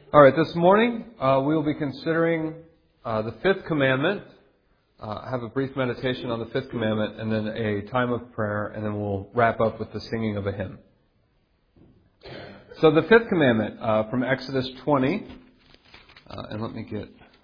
All right, this morning we will be considering the fifth commandment. Have a brief meditation on the fifth commandment, and then a time of prayer, and then we'll wrap up with the singing of a hymn. So the fifth commandment from Exodus 20, and let me get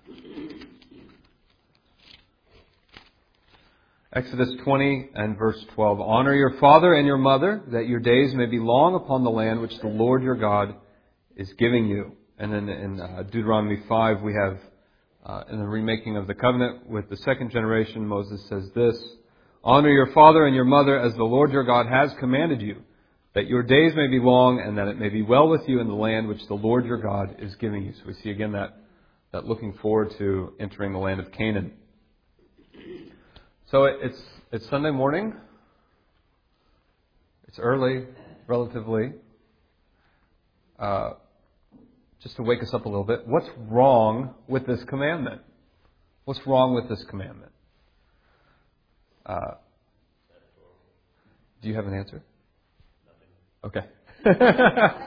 Exodus 20 and verse 12. Honor your father and your mother, that your days may be long upon the land which the Lord your God is giving you. And then in Deuteronomy 5, we have, in the remaking of the covenant with the second generation, Moses says this: Honor your father and your mother as the Lord your God has commanded you, that your days may be long and that it may be well with you in the land which the Lord your God is giving you. So we see again that looking forward to entering the land of Canaan. So it's Sunday morning. It's early, relatively. Just to wake us up a little bit, what's wrong with this commandment? What's wrong with this commandment? Do you have an answer? Nothing. Okay.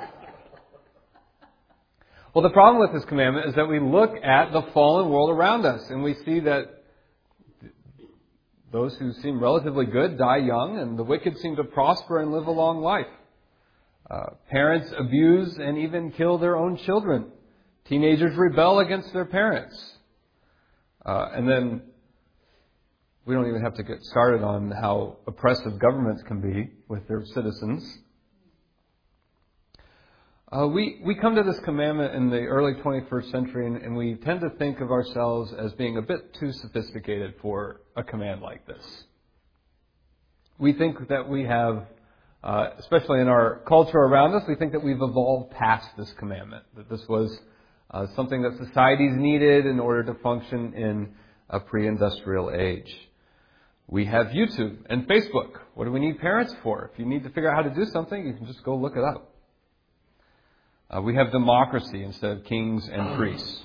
Well, the problem with this commandment is that we look at the fallen world around us and we see that those who seem relatively good die young, and the wicked seem to prosper and live a long life. Parents abuse and even kill their own children. Teenagers rebel against their parents. And then we don't even have to get started on how oppressive governments can be with their citizens. We come to this commandment in the early 21st century, and we tend to think of ourselves as being a bit too sophisticated for a command like this. We think that we have, especially in our culture around us, we think that we've evolved past this commandment, that this was something that societies needed in order to function in a pre-industrial age. We have YouTube and Facebook. What do we need parents for? If you need to figure out how to do something, you can just go look it up. We have democracy instead of kings and priests.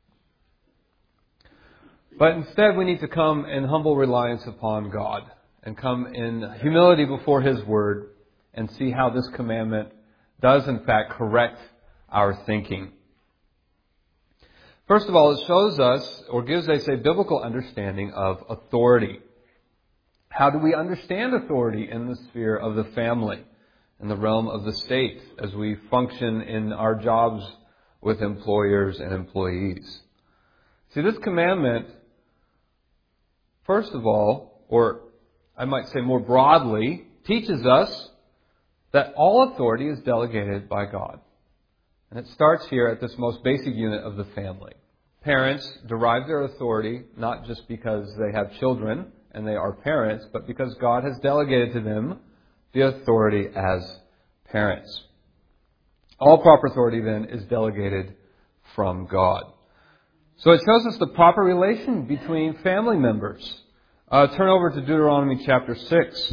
But instead we need to come in humble reliance upon God and come in humility before His Word and see how this commandment does in fact correct our thinking. First of all, it shows us, or gives us a biblical understanding of authority. How do we understand authority in the sphere of the family, in the realm of the state, as we function in our jobs with employers and employees? See, this commandment, first of all, or I might say more broadly, teaches us that all authority is delegated by God. And it starts here at this most basic unit of the family. Parents derive their authority not just because they have children and they are parents, but because God has delegated to them the authority as parents. All proper authority then is delegated from God. So it shows us the proper relation between family members. Turn over to Deuteronomy chapter 6.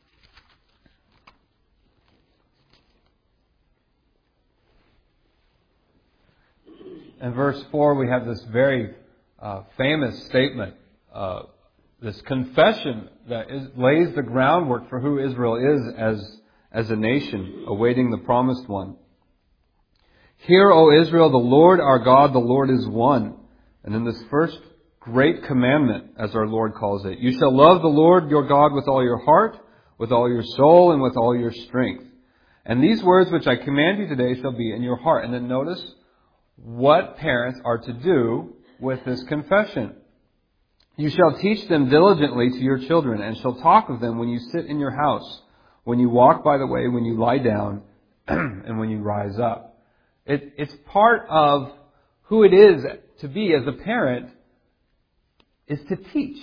In verse 4, we have this very famous statement, this confession that lays the groundwork for who Israel is as a nation, awaiting the promised one. Hear, O Israel, the Lord our God, the Lord is one. And in this first great commandment, as our Lord calls it, you shall love the Lord your God with all your heart, with all your soul, and with all your strength. And these words which I command you today shall be in your heart. And then notice what parents are to do with this confession. You shall teach them diligently to your children, and shall talk of them when you sit in your house, when you walk by the way, when you lie down, and when you rise up. It's part of who it is to be as a parent, is to teach.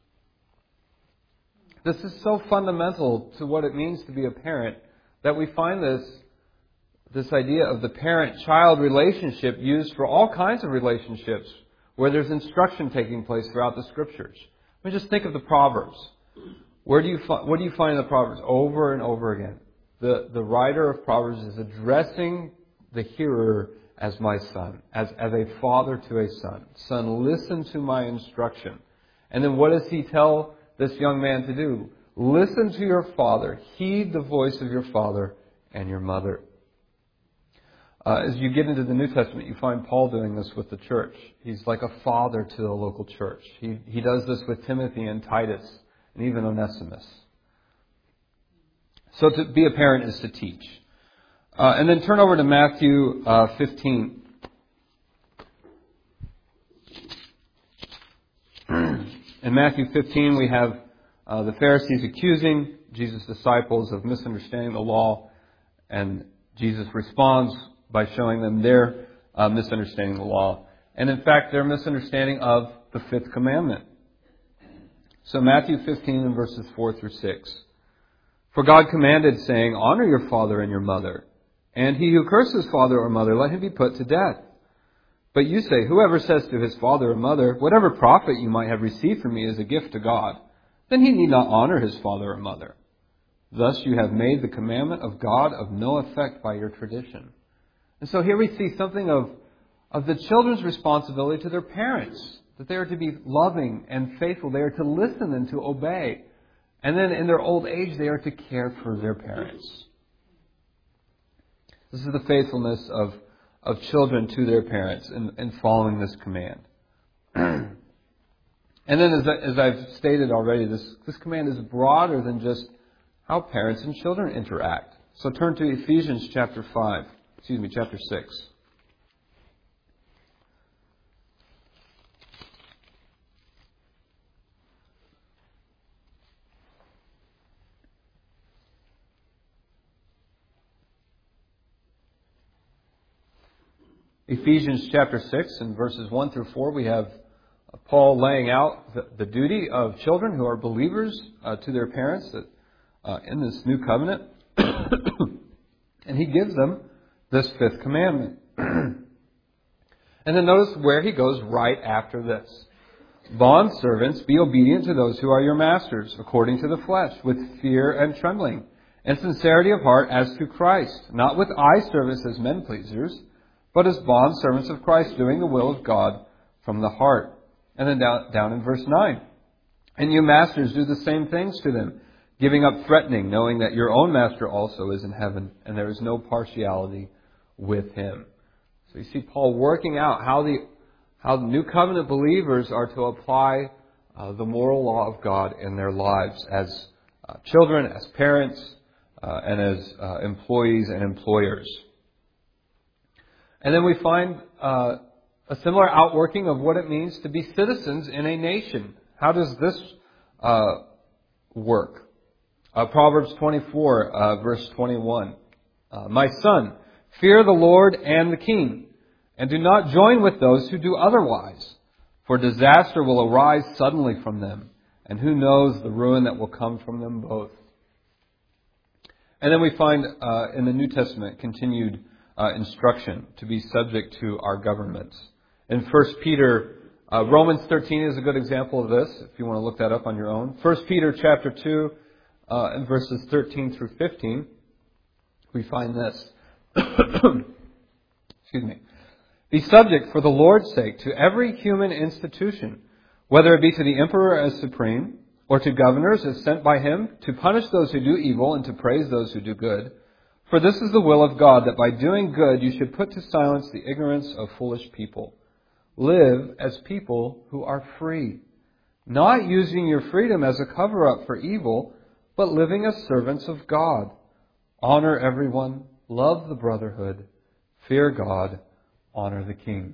This is so fundamental to what it means to be a parent that we find this idea of the parent-child relationship used for all kinds of relationships where there's instruction taking place throughout the Scriptures. I mean, just think of the Proverbs. What do you find in the Proverbs over and over again? The writer of Proverbs is addressing the hearer as my son, as a father to a son. Son, listen to my instruction. And then what does he tell this young man to do? Listen to your father. Heed the voice of your father and your mother. As you get into the New Testament, you find Paul doing this with the church. He's like a father to the local church. He does this with Timothy and Titus and even Onesimus. So to be a parent is to teach. And then turn over to Matthew 15. In Matthew 15, we have the Pharisees accusing Jesus' disciples of misunderstanding the law, and Jesus responds by showing them their misunderstanding of the law. And in fact, their misunderstanding of the fifth commandment. So Matthew 15 and verses 4 through 6. For God commanded, saying, Honor your father and your mother, and he who curses father or mother, let him be put to death. But you say, whoever says to his father or mother, whatever profit you might have received from me is a gift to God, then he need not honor his father or mother. Thus you have made the commandment of God of no effect by your tradition. And so here we see something of the children's responsibility to their parents, that they are to be loving and faithful. They are to listen and to obey. And then in their old age, they are to care for their parents. This is the faithfulness of children to their parents in following this command. And then as I've stated already, this command is broader than just how parents and children interact. So turn to Ephesians chapter 6. Ephesians chapter 6 and verses 1 through 4, we have Paul laying out the duty of children who are believers to their parents in this new covenant. And he gives them this fifth commandment. And then notice where he goes right after this. Bondservants, be obedient to those who are your masters, according to the flesh, with fear and trembling, and sincerity of heart as to Christ, not with eye service as men pleasers, but as bondservants of Christ, doing the will of God from the heart. And then down in verse 9. And you masters, do the same things to them, giving up threatening, knowing that your own master also is in heaven, and there is no partiality with him. So you see Paul working out how the new covenant believers are to apply the moral law of God in their lives as children, as parents, and as employees and employers. And then we find a similar outworking of what it means to be citizens in a nation. How does this work? Proverbs 24, verse 21. My son, fear the Lord and the king, and do not join with those who do otherwise, for disaster will arise suddenly from them, and who knows the ruin that will come from them both. And then we find in the New Testament continued instruction to be subject to our governments. In 1 Peter, Romans 13 is a good example of this, if you want to look that up on your own. 1 Peter chapter 2 and verses 13 through 15, we find this. Excuse me. Be subject for the Lord's sake to every human institution, whether it be to the emperor as supreme, or to governors as sent by him, to punish those who do evil and to praise those who do good. For this is the will of God, that by doing good you should put to silence the ignorance of foolish people. Live as people who are free, not using your freedom as a cover-up for evil, but living as servants of God. Honor everyone, love the brotherhood, fear God, honor the king.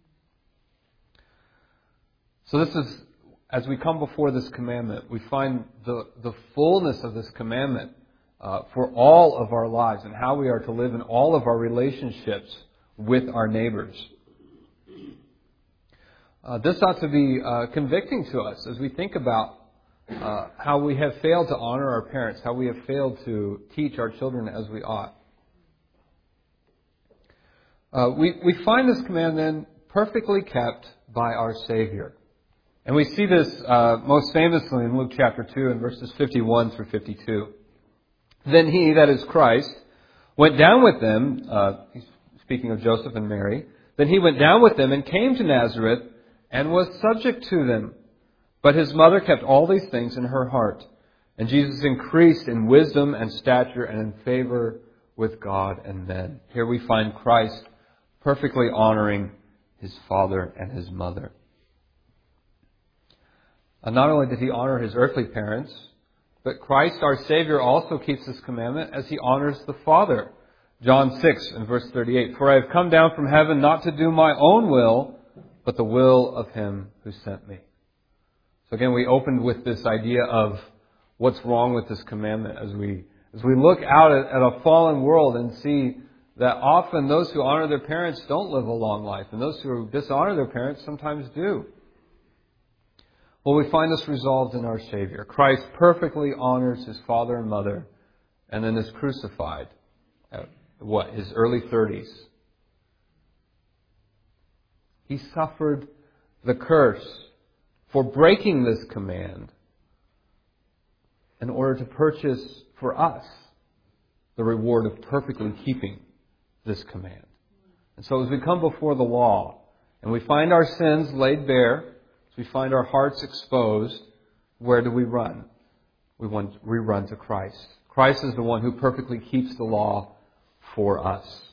So this is, as we come before this commandment, we find the fullness of this commandment for all of our lives and how we are to live in all of our relationships with our neighbors. This ought to be convicting to us as we think about how we have failed to honor our parents, how we have failed to teach our children as we ought. We find this command then perfectly kept by our Savior. And we see this most famously in Luke chapter 2 and verses 51 through 52. Then he, that is Christ, went down with them, he's speaking of Joseph and Mary, then he went down with them and came to Nazareth and was subject to them. But his mother kept all these things in her heart. And Jesus increased in wisdom and stature and in favor with God and men. Here we find Christ perfectly honoring his father and his mother. And not only did he honor his earthly parents, but Christ, our Savior, also keeps this commandment as he honors the Father. John 6 and verse 38, "For I have come down from heaven not to do my own will, but the will of him who sent me." So again, we opened with this idea of what's wrong with this commandment as we look out at a fallen world and see that often those who honor their parents don't live a long life, and those who dishonor their parents sometimes do. Well, we find this resolved in our Savior. Christ perfectly honors his father and mother, and then is crucified at his early 30s. He suffered the curse for breaking this command in order to purchase for us the reward of perfectly keeping this command. And so as we come before the law and we find our sins laid bare, as we find our hearts exposed, where do we run? We run to Christ. Christ is the one who perfectly keeps the law for us.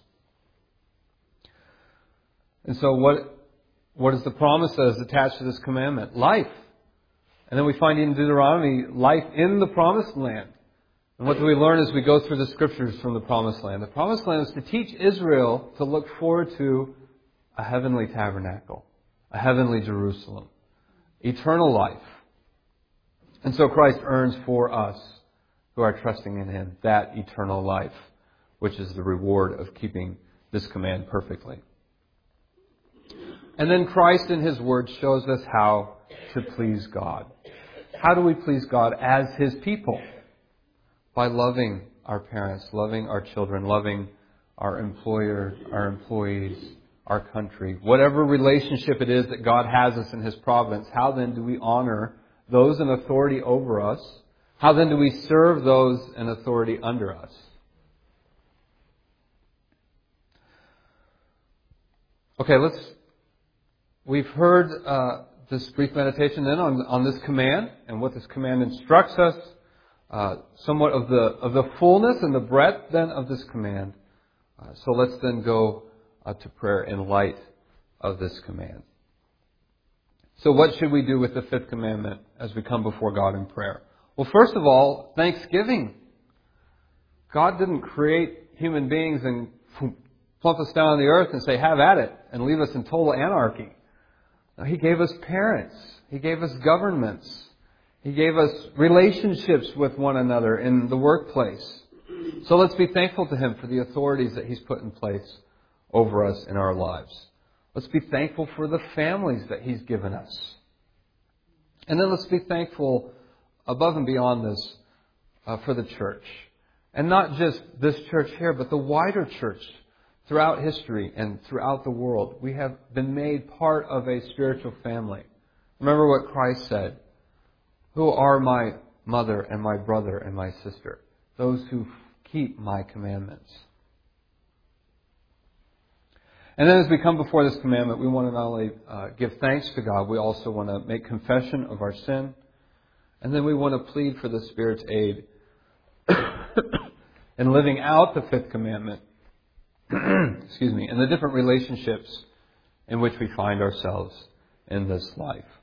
And so what is the promise that is attached to this commandment? Life. And then we find in Deuteronomy, life in the promised land. And what do we learn as we go through the scriptures from the promised land? The promised land is to teach Israel to look forward to a heavenly tabernacle, a heavenly Jerusalem, eternal life. And so Christ earns for us who are trusting in him that eternal life, which is the reward of keeping this command perfectly. And then Christ in his word shows us how to please God. How do we please God as his people? By loving our parents, loving our children, loving our employer, our employees, our country. Whatever relationship it is that God has us in his providence, how then do we honor those in authority over us? How then do we serve those in authority under us? Okay, we've heard this brief meditation then on this command and what this command instructs us. Somewhat of the fullness and the breadth then of this command. So let's then go to prayer in light of this command. So what should we do with the fifth commandment as we come before God in prayer? Well, first of all, thanksgiving. God didn't create human beings and plump us down on the earth and say, have at it, and leave us in total anarchy. No, he gave us parents. He gave us governments. He gave us relationships with one another in the workplace. So let's be thankful to him for the authorities that he's put in place over us in our lives. Let's be thankful for the families that he's given us. And then let's be thankful above and beyond this for the church. And not just this church here, but the wider church throughout history and throughout the world. We have been made part of a spiritual family. Remember what Christ said. Who are my mother and my brother and my sister? Those who keep my commandments. And then as we come before this commandment, we want to not only give thanks to God, we also want to make confession of our sin. And then we want to plead for the Spirit's aid in living out the fifth commandment. In the different relationships in which we find ourselves in this life.